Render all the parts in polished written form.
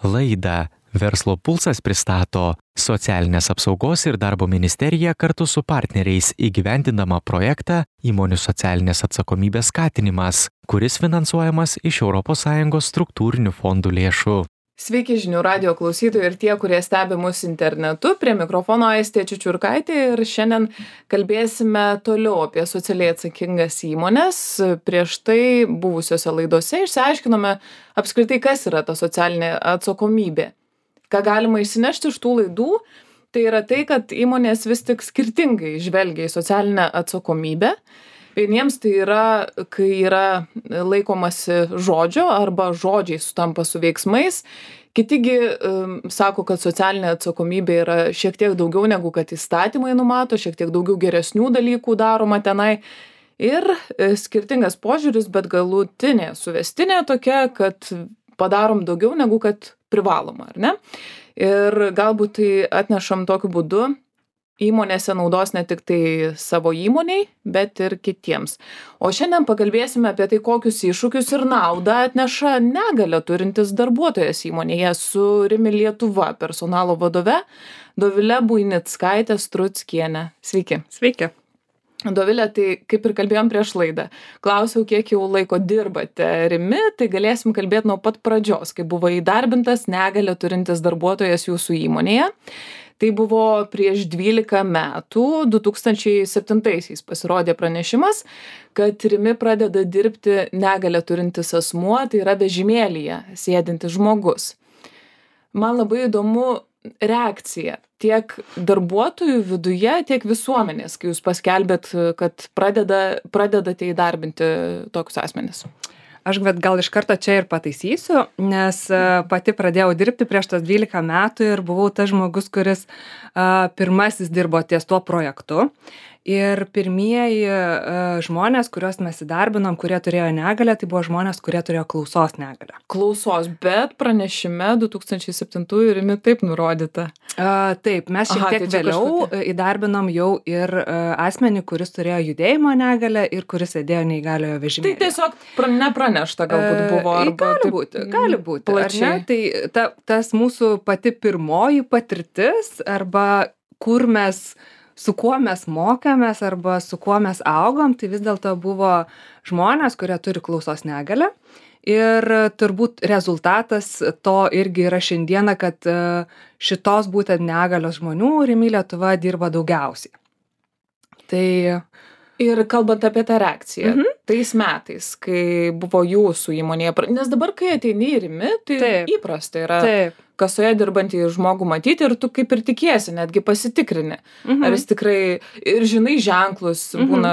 Laidą Verslo pulsas pristato Socialinės apsaugos ir darbo ministerija kartu su partneriais įgyvendindama projektą Įmonių socialinės atsakomybės skatinimas, kuris finansuojamas iš ES struktūrinių fondų lėšų. Sveiki žinių radijo klausytojai ir tie, kurie stebi mus internetu. Prie mikrofono Aistė Čiučiurkaitė ir šiandien kalbėsime toliau apie socialiai atsakingas įmones. Prieš tai buvusiose laidose išsiaiškinome apskritai, kas yra ta socialinė atsakomybė. Ką galima išsinešti iš tų laidų, tai yra tai, kad įmonės vis tik skirtingai žvelgia į socialinę atsakomybę. Vieniems tai yra, kai yra laikomasi žodžio arba žodžiai sutampa su veiksmais. Kitigi sako, kad socialinė atsakomybė yra šiek tiek daugiau negu kad įstatymai numato, šiek tiek daugiau geresnių dalykų daroma tenai. Ir skirtingas požiūris, bet galutinė suvestinė tokia, kad padarom daugiau negu kad privaloma, ar ne? Ir galbūt tai atnešam tokiu būdu įmonėse naudos ne tik tai savo įmoniai, bet ir kitiems. O šiandien pakalbėsime apie tai, kokius iššūkius ir naudą atneša negalią turintis darbuotojas įmonėje su Rimi Lietuva personalo vadove Dovile Buinickaite Struckiene. Sveiki. Sveiki. Dovile, tai kaip ir kalbėjom prieš laidą, klausiau, kiek jau laiko dirbate Rimi, tai galėsim kalbėti nuo pat pradžios, kai buvo įdarbintas negalią turintis darbuotojas jūsų įmonėje. Tai buvo prieš 12 metų, 2007-aisiais pasirodė pranešimas, kad Rimi pradeda dirbti negalią turintis asmuo, tai yra vežimėlyje sėdintis žmogus. Man labai įdomu reakcija tiek darbuotojų viduje, tiek visuomenės, kai jūs paskelbėt, kad pradedate įdarbinti tokius asmenis. Aš gal iš karto čia ir pataisysiu, nes pati pradėjau dirbti prieš tas 12 metų ir buvau tas žmogus, kuris pirmasis dirbo ties tuo projektu. Ir pirmieji žmonės, kuriuos mes įdarbinom, kurie turėjo negalią, tai buvo žmonės, kurie turėjo klausos negalią. Klausos, bet pranešime 2007 Rimi taip nurodyta. Taip, mes šiek tiek vėliau įdarbinom jau ir asmenį, kuris turėjo judėjimo negalią ir kuris sėdėjo neįgaliojo vežimėlyje. Tai tiesiog nepranešta galbūt buvo. Arba gali būti. Plačiai. Tai tas mūsų pati pirmoji patirtis arba su kuo mes mokėmės arba su kuo mes augom, tai vis dėlto buvo žmonės, kurie turi klausos negalią. Ir turbūt rezultatas to irgi yra šiandieną, kad šitos būtent negalios žmonių Rimi Lietuva dirba daugiausiai. Tai ir kalbant apie tą reakciją, tais metais, kai buvo jūsų įmonėje, nes dabar, kai ateini į Rimi, tai įprasta yra kasoje dirbantį žmogų matyti ir tu kaip ir tikiesi, netgi pasitikrini. Ar jis tikrai, ir žinai ženklus, būna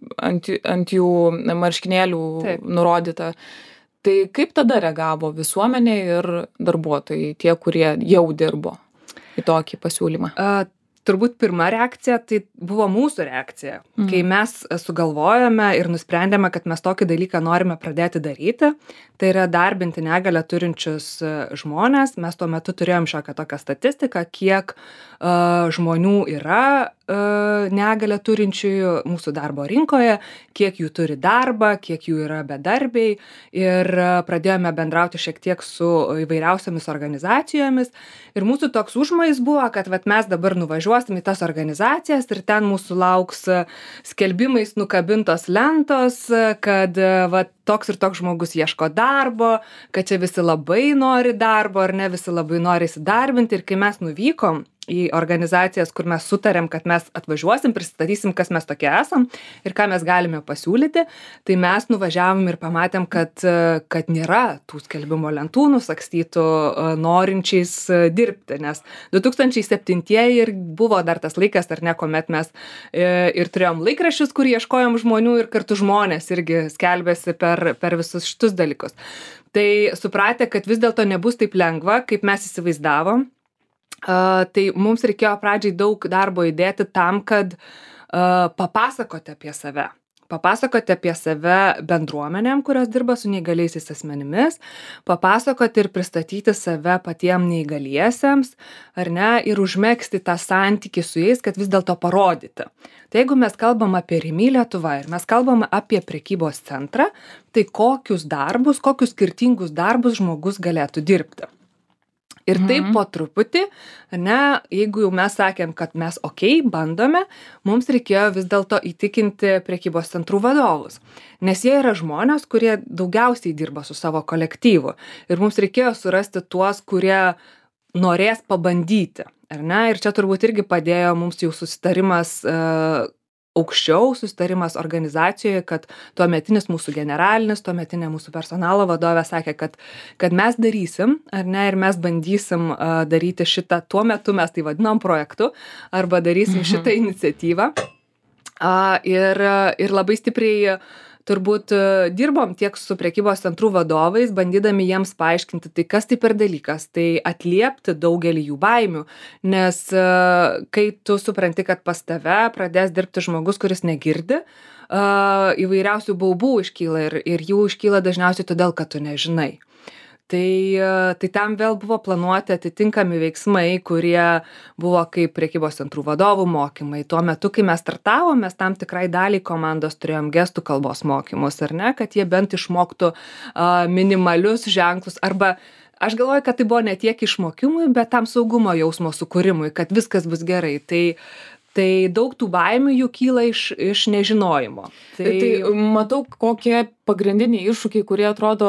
ant jų marškinėlių nurodyta. Tai kaip tada reagavo visuomenė ir darbuotojai, tie, kurie jau dirbo į tokį pasiūlymą? Turbūt pirma reakcija, tai buvo mūsų reakcija, kai mes sugalvojome ir nusprendėme, kad mes tokį dalyką norime pradėti daryti. Tai yra darbinti negalią turinčius žmonės. Mes tuo metu turėjom šiokią tokią statistiką, kiek žmonių yra negalią turinčiųjų mūsų darbo rinkoje, kiek jų turi darbą, kiek jų yra bedarbiai. Ir pradėjome bendrauti šiek tiek su įvairiausiamis organizacijomis. Ir mūsų toks užmojis buvo, kad mes dabar nuvažiuosim į tas organizacijas ir ten mūsų lauks skelbimais nukabintos lentos, kad toks ir toks žmogus ieško darbo, kad čia visi labai nori darbo ar ne, visi labai nori įsidarbinti. Ir kai mes nuvykom į organizacijas, kur mes sutarėm, kad mes atvažiuosim, pristatysim, kas mes tokie esam ir ką mes galime pasiūlyti, tai mes nuvažiavom ir pamatėm, kad nėra tų skelbimo lentų nusakstytų norinčiais dirbti, nes 2007-ieji ir buvo dar tas laikas, ar ne, kuomet mes ir turėjom laikraščius, kur ieškojom žmonių ir kartu žmonės irgi skelbėsi per visus šitus dalykus. Tai supratę, kad vis dėlto nebus taip lengva, kaip mes įsivaizdavom, tai mums reikėjo pradžiai daug darbo įdėti tam, kad papasakoti apie save. Papasakoti apie save bendruomenėm, kurios dirba su neįgaliaisiais asmenimis, papasakoti ir pristatyti save patiem neįgaliesiems, ar ne, ir užmegzti tą santykį su jais, kad vis dėlto parodyti. Tai jeigu mes kalbam apie Rimi Lietuva ir mes kalbam apie prekybos centrą, tai kokius skirtingus darbus žmogus galėtų dirbti. Ir taip po truputį, ne, jeigu jau mes sakėm, kad mes bandome, mums reikėjo vis dėlto įtikinti prekybos centrų vadovus. Nes jie yra žmonės, kurie daugiausiai dirba su savo kolektyvu. Ir mums reikėjo surasti tuos, kurie norės pabandyti. Ar ne? Ir čia turbūt irgi padėjo mums jau susitarimas aukščiau, susitarimas organizacijoje, kad tuometinis mūsų generalinis, tuometinė mūsų personalo vadovė sakė, kad mes darysim, ar ne, ir mes bandysim daryti šitą, tuo metu mes tai vadinom projektu, arba darysim šitą iniciatyvą. Ir labai stipriai turbūt dirbom tiek su prekybos centrų vadovais, bandydami jiems paaiškinti, tai kas tai per dalykas, tai atliepti daugelį jų baimių, nes kai tu supranti, kad pas tave pradės dirbti žmogus, kuris negirdi, įvairiausių baubų iškyla ir jų iškyla dažniausiai todėl, kad tu nežinai. Tai tam vėl buvo planuoti atitinkami veiksmai, kurie buvo kaip prekybos centrų vadovų mokymai. Tuo metu, kai mes startavom, mes tam tikrai daliai komandos turėjom gestų kalbos mokymus, ar ne, kad jie bent išmoktų minimalius ženklus, arba aš galvoju, kad tai buvo ne tiek išmokymui, bet tam saugumo jausmo sukūrimui, kad viskas bus gerai. Tai daug tų baimių jų kyla iš nežinojimo. Tai matau, kokie pagrindiniai iššūkiai, kurie atrodo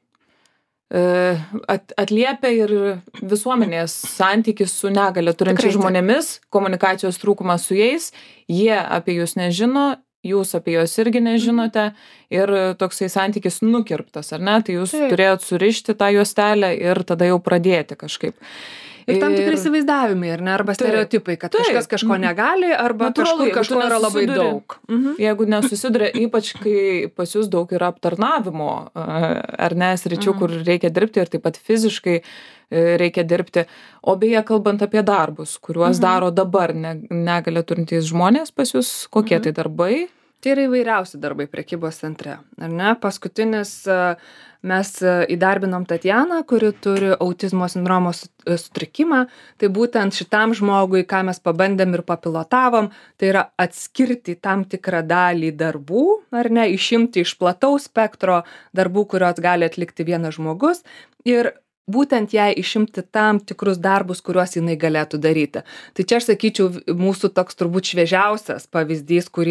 atliepia ir visuomenės santykis su negalia turinčiais žmonėmis, komunikacijos trūkumas su jais, jie apie jūs nežino, jūs apie juos irgi nežinote ir toksai santykis nukirptas, ar ne? Tai jūs turėjot surišti tą juostelę ir tada jau pradėti kažkaip. Ir tam tikri įsivaizdavimai, ar ne, arba stereotipai, kad kažkas kažko negali, arba kažko yra labai daug. Jeigu nesusiduria, ypač kai pas jūs daug yra aptarnavimo, ar ne, sričių, kur reikia dirbti ir taip pat fiziškai reikia dirbti. O beje, kalbant apie darbus, kuriuos daro dabar negalią turintys žmonės pas jūs, kokie tai darbai? Tai yra įvairiausi darbai prekybos centre, ar ne? Paskutinis mes įdarbinom Tatjaną, kuri turi autizmo sindromo sutrikimą. Tai būtent šitam žmogui, ką mes pabandėm ir papilotavom, tai yra atskirti tam tikrą dalį darbų, ar ne, išimti iš plataus spektro darbų, kuriuos gali atlikti vienas žmogus ir būtent jai išimti tam tikrus darbus, kuriuos jinai galėtų daryti. Tai čia aš sakyčiau, mūsų toks turbūt šviežiausias pavyzdys, kurį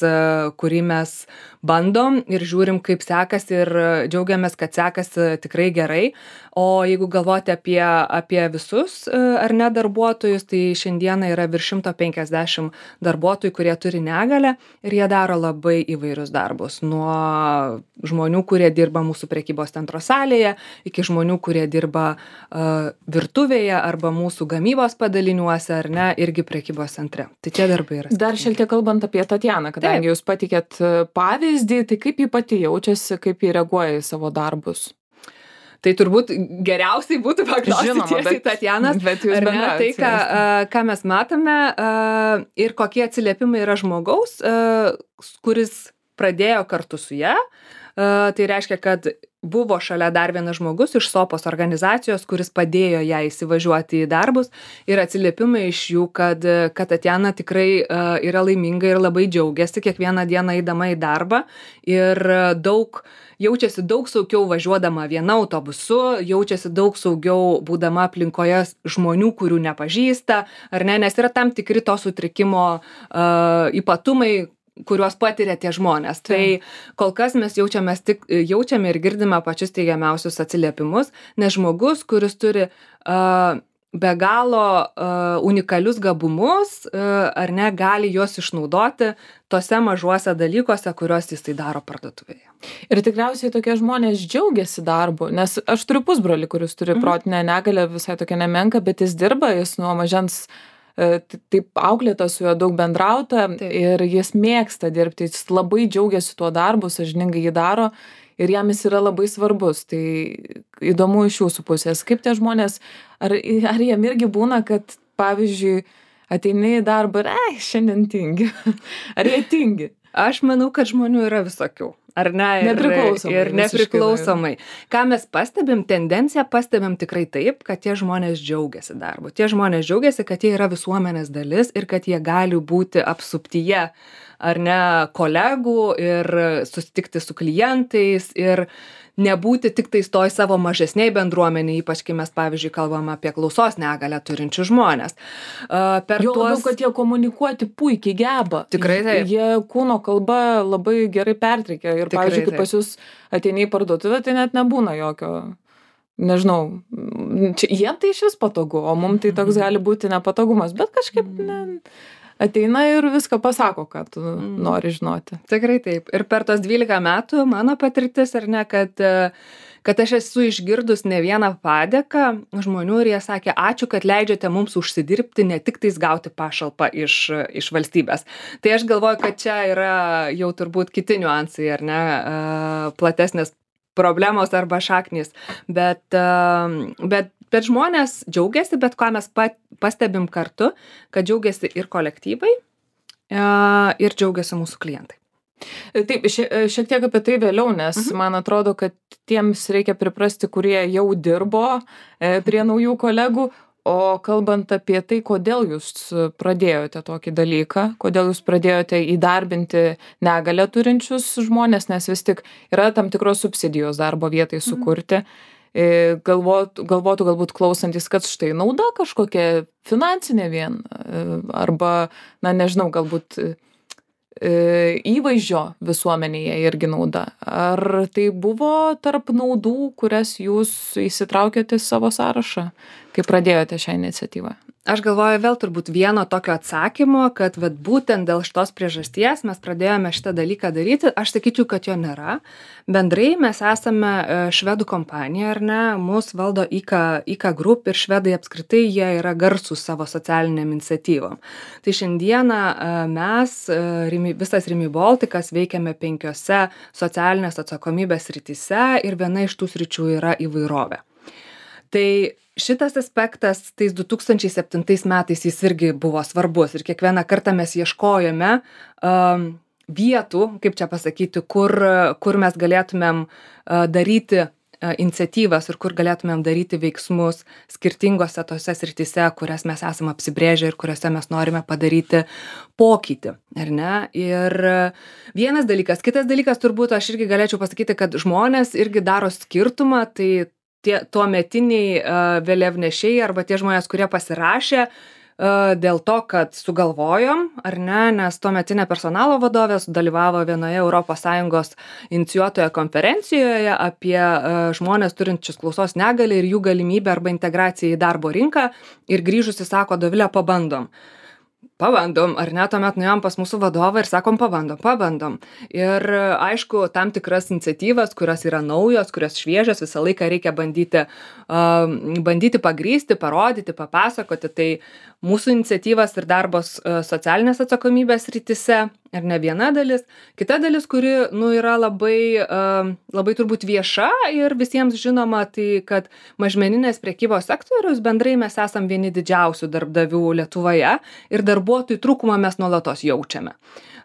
mes bandom ir žiūrim, kaip sekasi ir džiaugiamės, kad sekasi tikrai gerai. O jeigu galvoti apie visus ar ne darbuotojus, tai šiandieną yra virš 150 darbuotojų, kurie turi negalią ir jie daro labai įvairius darbus. Nuo žmonių, kurie dirba mūsų prekybos centro salėje, iki žmonių, kurie dirba virtuvėje arba mūsų gamybos padaliniuose, ar ne, irgi prekybos centre. Tai čia darbai yra. Dar šiek tiek kalbant apie Tatjaną, kadangi jūs patikėt pavyzdį, tai kaip ji pati jaučiasi, kaip ji reaguoja į savo darbus? Tai turbūt geriausiai būtų paklausti tiesiai Tatjanas, bet jūs tai, ką mes matome ir kokie atsiliepimai yra žmogaus, kuris pradėjo kartu su ja. Tai reiškia, kad buvo šalia dar vienas žmogus iš Sopos organizacijos, kuris padėjo ją įsivažiuoti į darbus ir atsiliepimai iš jų, kad Tatjana tikrai yra laiminga ir labai džiaugiasi kiekvieną dieną eidama į darbą ir jaučiasi daug saugiau važiuodama viena autobusu, jaučiasi daug saugiau būdama aplinkoje žmonių, kurių nepažįsta, ar ne, nes yra tam tikri to sutrikimo ypatumai, kuriuos patiria tie žmonės. Tai kol kas mes jaučiame ir girdime pačius teigiamiausius atsiliepimus, nes žmogus, kuris turi be galo unikalius gabumus, ar ne, gali juos išnaudoti tose mažuose dalykuose, kuriuos jis tai daro parduotuvėje. Ir tikriausiai tokie žmonės džiaugiasi darbu, nes aš turiu pusbrolį, kuris turi protinę negalią, visai tokia nemenka, bet jis dirba, jis nuo mažens taip auklėta, su juo daug bendrauta ir jis mėgsta dirbti, jis labai džiaugiasi tuo darbu, sąžiningai jį daro ir jam jis yra labai svarbus. Tai įdomu iš jūsų pusės, kaip tie žmonės, ar jiem irgi būna, kad pavyzdžiui ateini į darbą ir šiandien tingi, ar jie tingi? Aš manau, kad žmonių yra visokių, ar ne? Ir nepriklausomai. Ką mes pastebim, tendenciją pastebim tikrai taip, kad tie žmonės džiaugiasi darbu. Tie žmonės džiaugiasi, kad jie yra visuomenės dalis ir kad jie gali būti apsuptyje, ar ne, kolegų ir susitikti su klientais ir nebūti tik tais toj savo mažesniai bendruomeniai, ypač kai mes, pavyzdžiui, kalbam apie klausos negalią turinčių žmonės. Labiau, kad jie komunikuoti puikiai geba. Tikrai taip. Jie kūno kalba labai gerai perteikia. Ir, Tikrai pavyzdžiui, kai pas jūs ateini į parduotuvę, tai net nebūna jokio, nežinau, jiem tai iš vis patogu, o mum tai toks gali būti nepatogumas, bet kažkaip ateina ir viską pasako, ką tu nori žinoti. Tikrai taip. Ir per tos 12 metų mano patirtis, ar ne, kad aš esu išgirdus ne vieną padėką žmonių ir jie sakė, ačiū, kad leidžiate mums užsidirbti, ne tik tais gauti pašalpą iš valstybės. Tai aš galvoju, kad čia yra jau turbūt kiti niuansai, ar ne, platesnės problemos arba šaknys. Bet žmonės džiaugiasi, bet ką mes pastebim kartu, kad džiaugiasi ir kolektyvai, ir džiaugiasi mūsų klientai. Taip, šiek tiek apie tai vėliau, nes man atrodo, kad tiems reikia priprasti, kurie jau dirbo prie naujų kolegų, o kalbant apie tai, kodėl jūs pradėjote tokį dalyką, kodėl jūs pradėjote įdarbinti negalią turinčius žmonės, nes vis tik yra tam tikros subsidijos darbo vietai sukurti. Galvotų galbūt klausantis, kad štai nauda kažkokia finansinė vien, arba, nežinau, galbūt įvaizdžio visuomenėje irgi nauda. Ar tai buvo tarp naudų, kurias jūs įsitraukėte į savo sąrašą, kai pradėjote šią iniciatyvą? Aš galvoju vėl turbūt vieno tokio atsakymo, kad būtent dėl šitos priežasties mes pradėjome šitą dalyką daryti. Aš sakyčiau, kad jo nėra. Bendrai mes esame švedų kompanija, ar ne, mus valdo ICA Group ir švedai apskritai jie yra garsūs savo socialiniam iniciatyvom. Tai šiandieną mes, visas Rimi Balticas, veikiame 5 socialinės atsakomybės srityse ir viena iš tų sričių yra įvairovė. Tai šitas aspektas tais 2007 metais jis irgi buvo svarbus ir kiekvieną kartą mes ieškojome vietų, kaip čia pasakyti, kur mes galėtumėm daryti iniciatyvas ir kur galėtumėm daryti veiksmus skirtingose tose srityse, kurias mes esame apsibrėžę ir kuriuose mes norime padaryti pokytį, ar ne? Ir vienas dalykas. Kitas dalykas turbūt aš irgi galėčiau pasakyti, kad žmonės irgi daro skirtumą, tai tuometiniai vėliavnešiai arba tie žmonės, kurie pasirašė dėl to, kad sugalvojom, ar ne, nes tuometinė personalo vadovė sudalyvavo vienoje ES inicijuotoje konferencijoje apie žmonės turinčius klausos negalią ir jų galimybę arba integraciją į darbo rinką ir grįžusi sako, Dovilė, pabandom, ar ne, tuomet nuėjom pas mūsų vadovą ir sakom, pabandom. Ir aišku, tam tikras iniciatyvas, kurios yra naujos, kurios šviežios, visą laiką reikia bandyti pagrįsti, parodyti, papasakoti. Tai mūsų iniciatyvas ir darbos socialinės atsakomybės srityse, ir ne viena dalis. Kita dalis, kuri yra labai turbūt vieša ir visiems žinoma, tai kad mažmeninės prekybos sektorius bendrai mes esam vieni didžiausių darbdavių Lietuvoje ir darbuotojų trūkumą mes nuolatos jaučiame.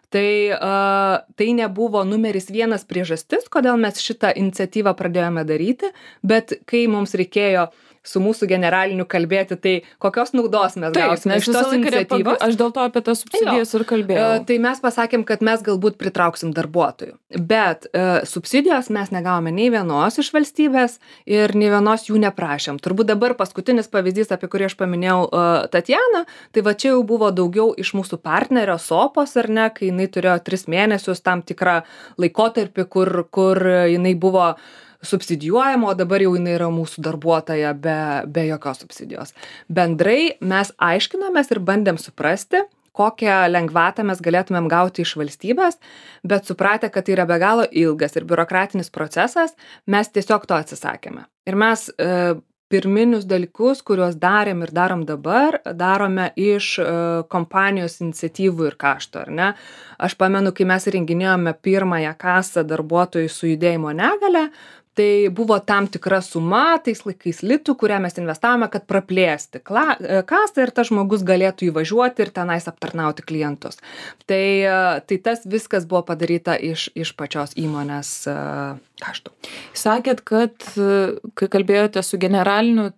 Tai nebuvo numeris 1 priežastis, kodėl mes šitą iniciatyvą pradėjome daryti, bet kai mums reikėjo su mūsų generaliniu kalbėti, tai kokios naudos mes gausime iš tos iniciatyvos. Aš dėl to apie tas subsidijas ir kalbėjau. Tai mes pasakėm, kad mes galbūt pritrauksim darbuotojų, bet subsidijos mes negavome nei vienos iš valstybės ir nei vienos jų neprašėm. Turbūt dabar paskutinis pavyzdys, apie kurį aš paminėjau Tatjaną, tai va čia jau buvo daugiau iš mūsų partnerio Sopos, ar ne, kai jinai turėjo 3 mėnesius tam tikrą laikotarpį, kur jinai buvo subsidijuojama, o dabar jau jinai yra mūsų darbuotoja be jokios subsidijos. Bendrai mes aiškinomės ir bandėm suprasti, kokią lengvatą mes galėtumėm gauti iš valstybės, bet supratę, kad tai yra be galo ilgas ir biurokratinis procesas, mes tiesiog to atsisakėme. Ir mes pirminius dalykus, kuriuos darėm ir darom dabar, darome iš kompanijos iniciatyvų ir kaštų, ar ne? Aš pamenu, kai mes renginėjome pirmąją kasą darbuotojų su judėjimo negalia, tai buvo tam tikra suma tais laikais litų, kurią mes investavome, kad praplėsti kasą ir tas žmogus galėtų įvažiuoti ir tenais aptarnauti klientus. Tai tas viskas buvo padaryta iš pačios įmonės kaštų. Sakėt, kad kai kalbėjote su generaliniu,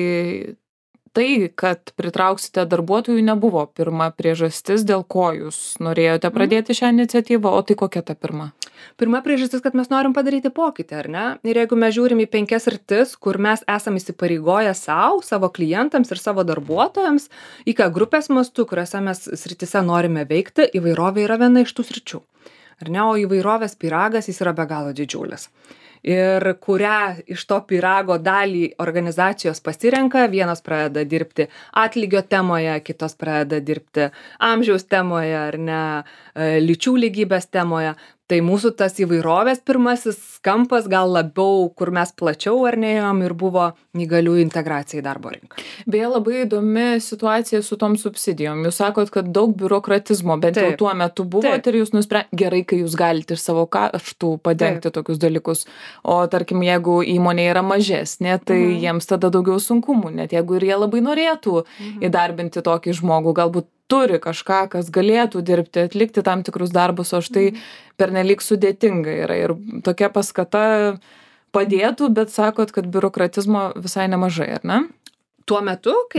tai, kad pritrauksite darbuotojų, nebuvo pirma priežastis, dėl ko jūs norėjote pradėti šią iniciatyvą, o tai kokia ta pirma? Pirma priežastis, kad mes norim padaryti pokytį, ar ne? Ir jeigu mes žiūrim į 5 sritis, kur mes esam įsipareigoję savo klientams ir savo darbuotojams, IK grupės mastu, kuriuose mes sritise norime veikti, įvairovė yra viena iš tų sričių. Ar ne? O įvairovės pyragas, jis yra be galo didžiulis. Ir kurią iš to pyrago dalį organizacijos pasirenka, vienos pradeda dirbti atlygio temoje, kitos pradeda dirbti amžiaus temoje ar ne, lyčių lygybės temoje. Tai mūsų tas įvairovės pirmasis kampas gal labiau, kur mes plačiau ar neėjom, ir buvo neįgaliųjų integracija į darbo rinką. Beje, labai įdomi situacija su tom subsidijom. Jūs sakot, kad daug biurokratizmo, bent jau tuo metu buvot ir jūs nusprendėte, gerai, kai jūs galite iš savo kaštų padengti tokius dalykus. O tarkim, jeigu įmonė yra mažesnė, tai jiems tada daugiau sunkumų, net jeigu ir jie labai norėtų įdarbinti tokį žmogų, galbūt turi kažką, kas galėtų dirbti, atlikti tam tikrus darbus, o štai pernelyg sudėtinga yra. Ir tokia paskata padėtų, bet sakot, kad biurokratizmo visai nemažai, ar ne? Tuo metu, kai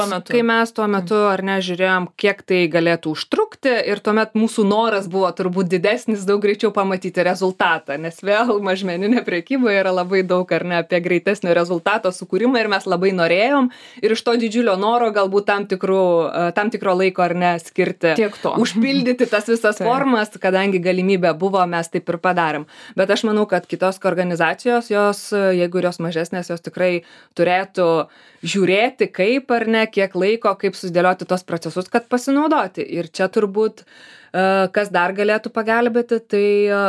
mes tuo metu ar ne žiūrėjom, kiek tai galėtų užtrukti, ir tuomet mūsų noras buvo turbūt didesnis, daug greičiau pamatyti rezultatą, nes vėl mažmeninė prekyba yra labai daug ar ne apie greitesnio rezultato sukūrimą, ir mes labai norėjom, ir iš to didžiulio noro galbūt tam tikro laiko ar ne skirti, užpildyti tas visas formas, kadangi galimybė buvo, mes taip ir padarėm. Bet aš manau, kad kitos organizacijos, jos, jeigu jos mažesnės, jos tikrai turėtų žiūrėti, kaip ar ne, kiek laiko, kaip susidėlioti tos procesus, kad pasinaudoti. Ir čia turbūt, kas dar galėtų pagelbėti, tai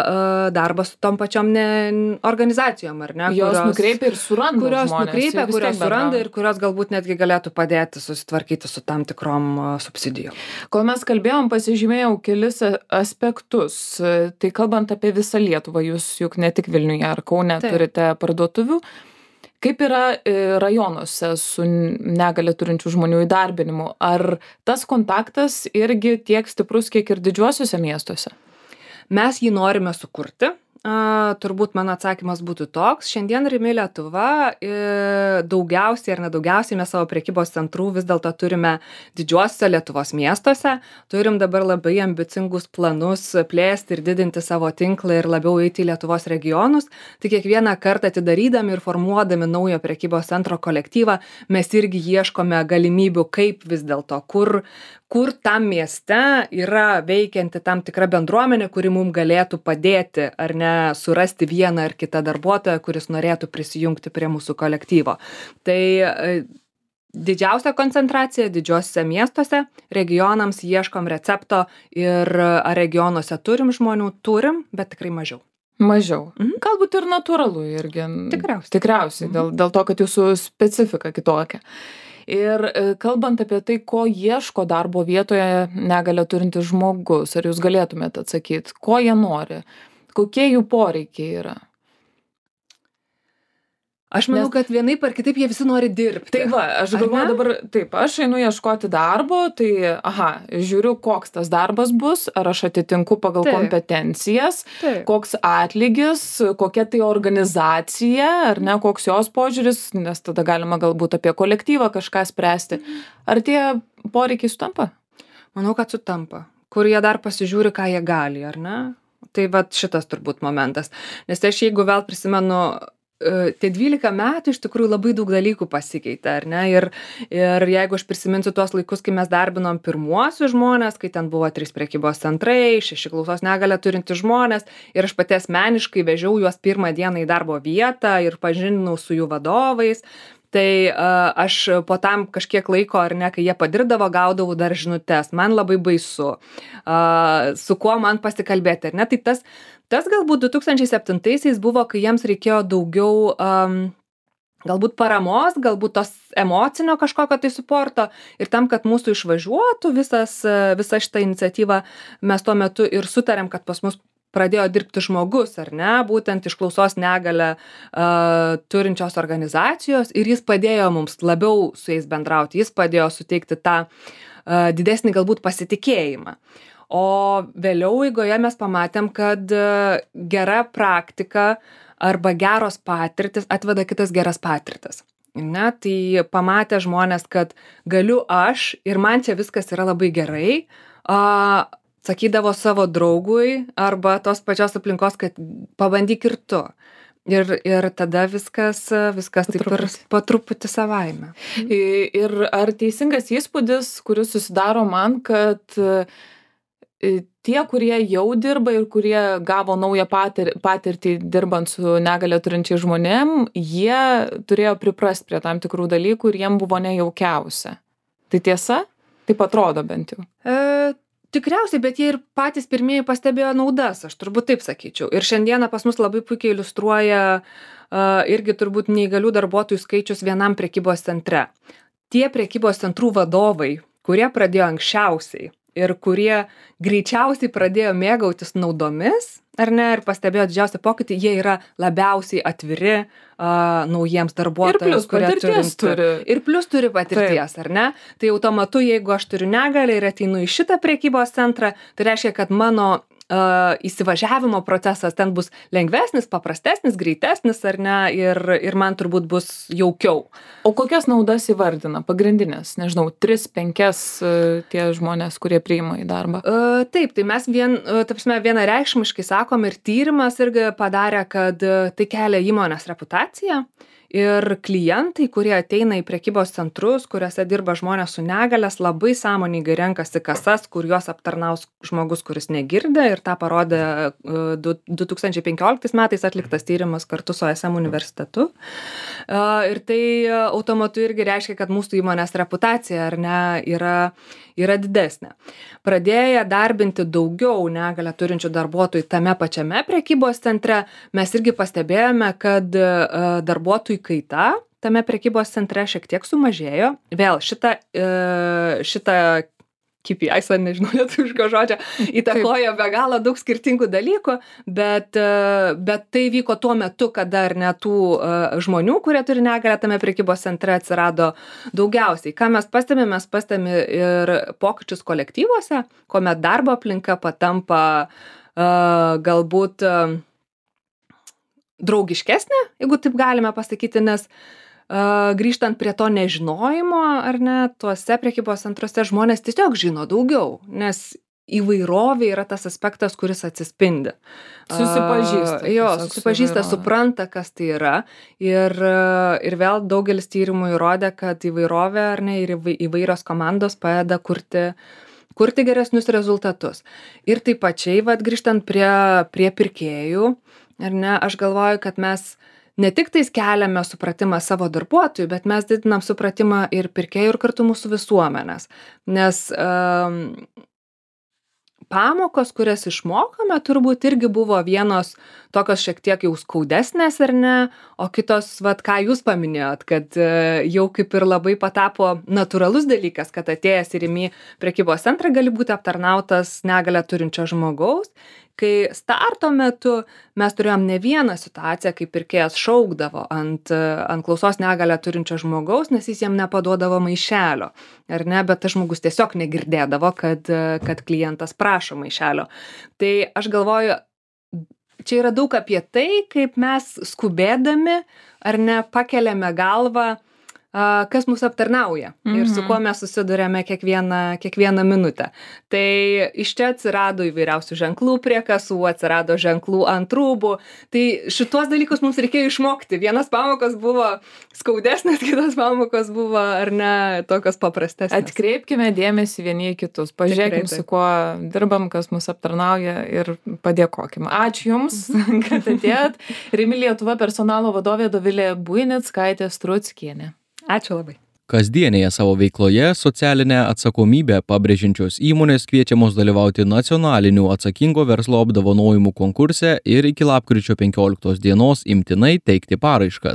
darbas su tom pačiom organizacijom, ar ne? Jos nukreipia ir suranda žmonės. Kurios suranda ir kurios galbūt netgi galėtų padėti susitvarkyti su tam tikrom subsidijom. Kol mes kalbėjom, pasižymėjau kelis aspektus. Tai kalbant apie visą Lietuvą, jūs juk ne tik Vilniuje ar Kaune turite parduotuvių. Kaip yra rajonuose su negalią turinčių žmonių įdarbinimu? Ar tas kontaktas irgi tiek stiprus, kiek ir didžiuosiuose miestuose? Mes jį norime sukurti. Turbūt mano atsakymas būtų toks. Šiandien Rimi Lietuva daugiausiai ar nedaugiausiai mes savo prekybos centrų vis dėlto turime didžiuosiuose Lietuvos miestuose. Turim dabar labai ambicingus planus plėsti ir didinti savo tinklą ir labiau eiti į Lietuvos regionus. Tai kiekvieną kartą atidarydami ir formuodami naujo prekybos centro kolektyvą, mes irgi ieškome galimybių, kaip vis dėlto, kur tam mieste yra veikianti tam tikra bendruomenė, kuri mums galėtų padėti ar ne surasti vieną ar kitą darbuotoją, kuris norėtų prisijungti prie mūsų kolektyvo. Tai didžiausia koncentracija didžiuosiuose miestuose, regionams ieškom recepto, ir ar regionuose turim žmonių, bet tikrai mažiau. Mažiau. Galbūt ir natūralu irgi. Tikriausiai. Dėl to, kad jūsų specifika kitokia. Ir kalbant apie tai, ko ieško darbo vietoje negalią turintis žmogus, ar jūs galėtumėte atsakyti, ko jie nori, kokie jų poreikiai yra? Aš manau, kad vienaip ar kitaip jie visi nori dirbti. Tai va, aš galvoju dabar, aš einu ieškoti darbo, tai žiūriu, koks tas darbas bus, ar aš atitinku pagal kompetencijas, koks atlygis, kokia tai organizacija, ar ne, koks jos požiūris, nes tada galima galbūt apie kolektyvą kažką spręsti. Ar tie poreikiai sutampa? Manau, kad sutampa. Kur jie dar pasižiūri, ką jie gali, ar ne? Tai va šitas turbūt momentas. Nes aš jeigu vėl prisimenu, tie 12 metų iš tikrųjų labai daug dalykų pasikeitė, ar ne? Ir jeigu aš prisiminsiu tuos laikus, kai mes darbinom pirmuosius žmonės, kai ten buvo 3 prekybos centrai, 6 klausos negalią turintys žmonės, ir aš pati asmeniškai vežiau juos pirmą dieną į darbo vietą ir pažindinau su jų vadovais, tai aš po tam kažkiek laiko, ar ne, kai jie padirbdavo, gaudavau dar žinutes. Man labai baisu, su kuo man pasikalbėti, ar ne? Tai tas galbūt 2007-aisiais buvo, kai jiems reikėjo daugiau galbūt paramos, galbūt tos emocinio kažkokio tai suporto, ir tam, kad mūsų išvažiuotų visa šita iniciatyva, mes tuo metu ir sutarėm, kad pas mus pradėjo dirbti žmogus, ar ne, būtent iš klausos negalią turinčios organizacijos ir jis padėjo mums labiau su jais bendrauti, jis padėjo suteikti tą didesnį galbūt pasitikėjimą. O vėliau eigoje mes pamatėm, kad gera praktika arba geros patirtis atveda kitas geras patirtis. Ne, tai pamatė žmonės, kad galiu aš ir man čia viskas yra labai gerai, sakydavo savo draugui arba tos pačios aplinkos, kad pabandyk ir tu. Ir tada viskas taip ir po truputį savaime. Ir ar teisingas įspūdis, kuris susidaro man, kad tie, kurie jau dirba ir kurie gavo naują patirtį dirbant su negalią turinčiais žmonėm, jie turėjo priprast prie tam tikrų dalykų ir jiem buvo nejaukiausia. Tai tiesa? Taip atrodo bent jau. Tikriausiai, bet jie ir patys pirmieji pastebėjo naudas, aš turbūt taip sakyčiau. Ir šiandieną pas mus labai puikiai iliustruoja irgi turbūt neįgalių darbuotojų skaičius vienam prekybos centre. Tie prekybos centrų vadovai, kurie pradėjo anksčiausiai ir kurie greičiausiai pradėjo mėgautis naudomis, ar ne, ir pastebėjo didžiausią pokytį, jie yra labiausiai atviri naujiems darbuotojams, kurie turi. Ir plus turi patirties, ar ne? Tai automatu, jeigu aš turiu negalią ir ateinu į šitą prekybos centrą, tai reiškia, kad mano įsivažiavimo procesas ten bus lengvesnis, paprastesnis, greitesnis, ar ne, ir man turbūt bus jaukiau. O kokias naudas įvardina? Pagrindinės, nežinau, 3-5 tie žmonės, kurie priima į darbą? Taip, tai mes vienareikšmiškai sakom ir tyrimas irgi padarė, kad tai kelia įmonės reputaciją. Ir klientai, kurie ateina į prekybos centrus, kuriuose dirba žmonės su negalias, labai sąmoningai renkasi kasas, kur juos aptarnaus žmogus, kuris negirdi. Ir tą parodė 2015 metais atliktas tyrimas kartu su SM universitetu. Ir tai automatu irgi reiškia, kad mūsų įmonės reputacija, ar ne, yra didesnė. Pradėję darbinti daugiau negalią turinčių darbuotojų tame pačiame prekybos centre, mes irgi pastebėjome, kad darbuotojų kaita tame prekybos centre šiek tiek sumažėjo. Vėl šitą KPIs, nežinau lietuviško žodžio, įtakojo be galo daug skirtingų dalykų, bet tai vyko tuo metu, kada ar ne tų žmonių, kurie turi negalią tame prekybos centre atsirado daugiausiai. Ką mes pastebime ir pokyčius kolektyvuose, kuomet darbo aplinka patampa galbūt draugiškesnė, jeigu taip galime pasakyti, nes grįžtant prie to nežinojimo, ar ne, tuose prekybos centruose žmonės tiesiog žino daugiau, nes įvairovė yra tas aspektas, kuris atsispindi. Susipažįsta, supranta, kas tai yra. Ir vėl daugelis tyrimų įrodė, kad įvairovė, ar ne, ir įvairios komandos padeda kurti geresnius rezultatus. Ir taip pačiai, grįžtant prie pirkėjų, ar ne, aš galvoju, kad mes ne tik tais keliame supratimą savo darbuotojų, bet mes didinam supratimą ir pirkėjų ir kartu mūsų visuomenės. Nes pamokos, kurias išmokome, turbūt irgi buvo vienos tokios šiek tiek jau skaudesnės, ar ne, o kitos, ką jūs paminėjot, kad jau kaip ir labai patapo natūralus dalykas, kad atėjęs ir į prekybos centrą gali būti aptarnautas negalią turinčio žmogaus. Kai starto metu mes turėjom ne vieną situaciją, kai pirkėjas šaukdavo ant klausos negalią turinčio žmogaus, nes jis jam nepaduodavo maišelio, ar ne, bet tas žmogus tiesiog negirdėdavo, kad klientas prašo maišelio. Tai aš galvoju, čia yra daug apie tai, kaip mes skubėdami, ar ne, pakeliame galvą, kas mus aptarnauja ir su kuo mes susiduriame kiekvieną minutę. Tai iš čia atsirado įvairiausių ženklų prie kasų, atsirado ženklų ant rūbų. Tai šitos dalykus mums reikėjo išmokti. Vienas pamokos buvo skaudesnės, kitos pamokos buvo, ar ne, tokios paprastesnės. Atkreipkime dėmesį vieni į kitus. Pažiūrėkime, su kuo dirbam, kas mus aptarnauja ir padėkokime. Ačiū Jums, kad atėjot. Rimi Lietuva personalo vadovė Dovilė Buinickaitė-Struckienė. Ačiū labai. Kasdienėje savo veikloje socialinę atsakomybę pabrėžiančios įmonės kviečiamos dalyvauti nacionalinių atsakingo verslo apdovanojimų konkurse ir iki lapkričio 15 dienos imtinai teikti paraiškas.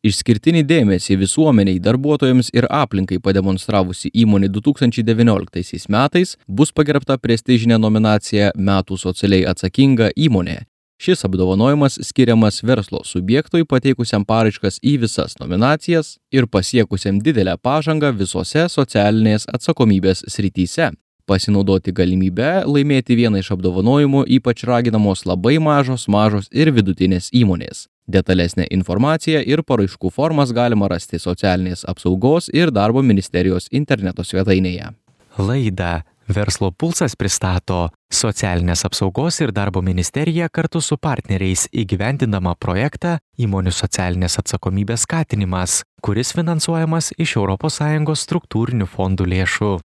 Išskirtinį dėmesį visuomeniai, darbuotojams ir aplinkai pademonstravusi įmonė 2019 metais bus pagerbta prestižinė nominacija Metų socialiai atsakinga įmonė. Šis apdovanojimas skiriamas verslo subjektui pateikusiam paraiškas į visas nominacijas ir pasiekusiam didelę pažangą visose socialinės atsakomybės srityse. Pasinaudoti galimybę laimėti vieną iš apdovanojimų ypač raginamos labai mažos ir vidutinės įmonės. Detalesnę informaciją ir paraiškų formas galima rasti Socialinės apsaugos ir darbo ministerijos interneto svetainėje. Laidą Verslo pulsas pristato Socialinės apsaugos ir darbo ministerija kartu su partneriais įgyvendindama projektą Įmonių socialinės atsakomybės skatinimas, kuris finansuojamas iš ES struktūrinių fondų lėšų.